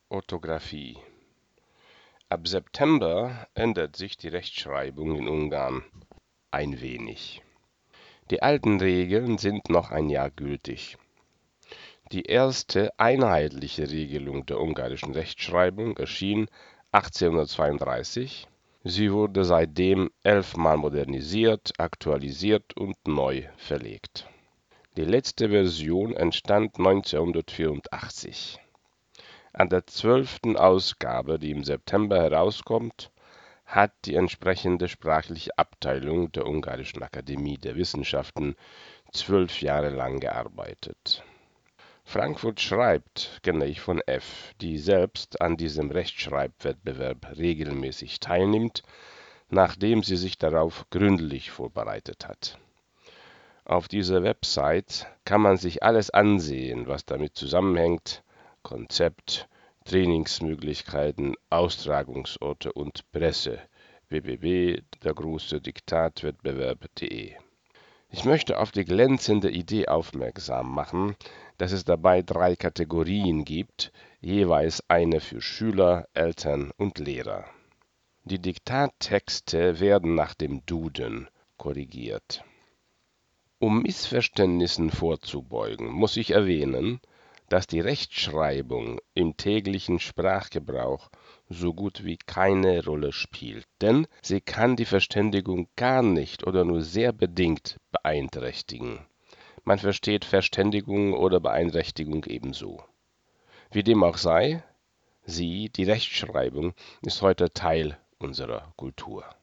Orthographie. Ab September ändert sich die Rechtschreibung in Ungarn ein wenig. Die alten Regeln sind noch ein Jahr gültig. Die erste einheitliche Regelung der ungarischen Rechtschreibung erschien 1832. Sie wurde seitdem 11 Mal modernisiert, aktualisiert und neu verlegt. Die letzte Version entstand 1984. An der 12. Ausgabe, die im September herauskommt, hat die entsprechende sprachliche Abteilung der Ungarischen Akademie der Wissenschaften 12 Jahre lang gearbeitet. Frankfurt schreibt, kenne ich von F., die selbst an diesem Rechtschreibwettbewerb regelmäßig teilnimmt, nachdem sie sich darauf gründlich vorbereitet hat. Auf dieser Website kann man sich alles ansehen, was damit zusammenhängt: Konzept, Trainingsmöglichkeiten, Austragungsorte und Presse. www.dergroßediktatwettbewerb.de. Ich möchte auf die glänzende Idee aufmerksam machen, dass es dabei 3 Kategorien gibt, jeweils eine für Schüler, Eltern und Lehrer. Die Diktattexte werden nach dem Duden korrigiert. Um Missverständnissen vorzubeugen, muss ich erwähnen, dass die Rechtschreibung im täglichen Sprachgebrauch so gut wie keine Rolle spielt, denn sie kann die Verständigung gar nicht oder nur sehr bedingt beeinträchtigen. Man versteht Verständigung oder Beeinträchtigung ebenso. Wie dem auch sei, die Rechtschreibung ist heute Teil unserer Kultur.